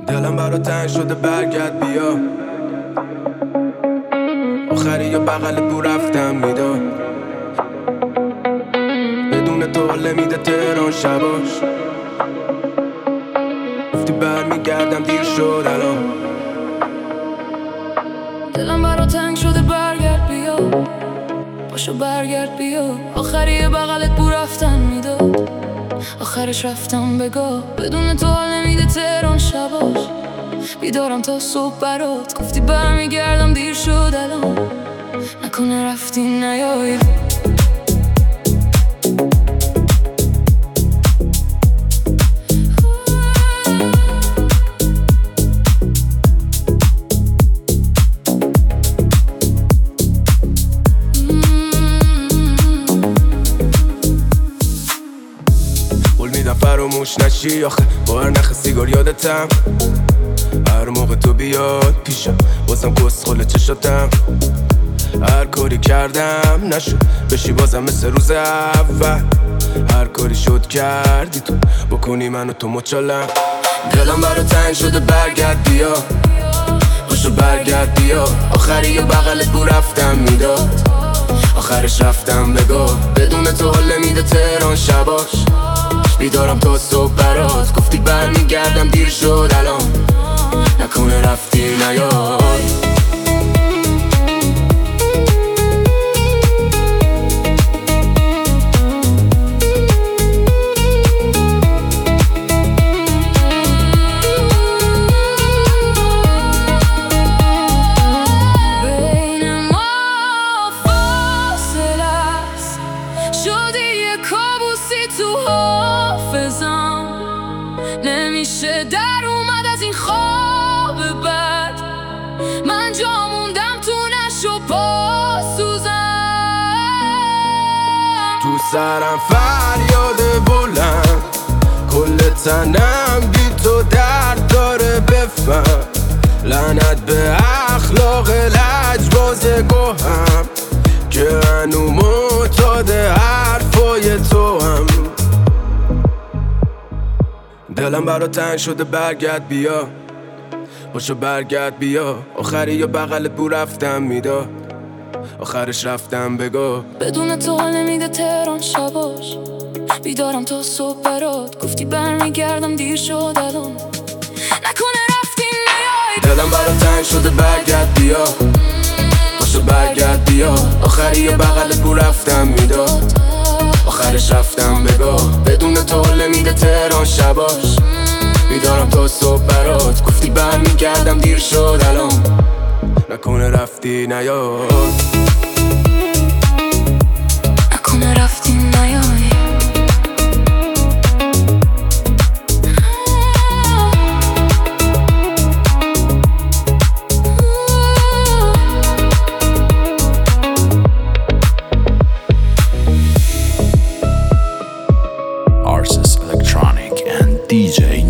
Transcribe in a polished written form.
دلم برا تنگ شده برگرد بیا. آخری یا بغلت بو رفتم میداد، بدون تو حال نمیده تهران شباش. گفتی برمیگردم دیر شد الان. دلم برا تنگ شده برگرد بیا، پاشو برگرد بیا. آخری یه بغلت بو رفتن میداد، آخرش رفتم بگاه. بدون تو حال نمیده تهران شباش، بیدارم تا صبح برات. گفتی برمیگردم دیر شد الان، نکنه رفتی نیایی. فراموش نشی آخه با هر نخ سیگار یادتم. هر موقع تو بیاد پیشم بازم کسخل چشاتم. هر کاری کردم نشد بشی بازم مثل روز اول. هر کاری شد کردی تو بکنی منو تو مچالم. دلم برا تنگ شده برگرد بیا، پاشو برگرد بیا. آخری یه بغلت بو رفتم میداد، آخرش رفتم بگاه. بدون تو حال نمیده تهران شباش، بیدارم تا صبح برات. گفتی برمیگردم دیر شد الان، نکنه رفتی نیای. نمیشه در اومد از این خواب بد، من جا موندم تو نشو پاسوزم. تو سرم فریاد بلند، کل تنم بی تو درد داره بفهم. لعنت به اخلاق لجباز گوهم که هنو معتاد حرفای تو هم. دلم برا تنگ شده برگرد بیا، پاشو برگرد بیا. آخری یا بغلت بو رفتم میداد، آخرش رفتم بگاه. بدون تو حال نمیده تهران شباش، بیدارم تا صبح برات. گفتی برمیگردم دیر شد الان، نکنه رفتی نیای. دلم برا تنگ شده برگرد بیا، پاشو برگرد بیا. آخری یا بغلت بو رفتم میداد، آخرش رفتم بگاه. بدون تو حال نمیده تهران شباش، بیدارم تا صبح برات. گفتی برمیگردم دیر شد الان، نکنه رفتی نیای. نکنه رفتی نیای. Arsis Electronic and DJ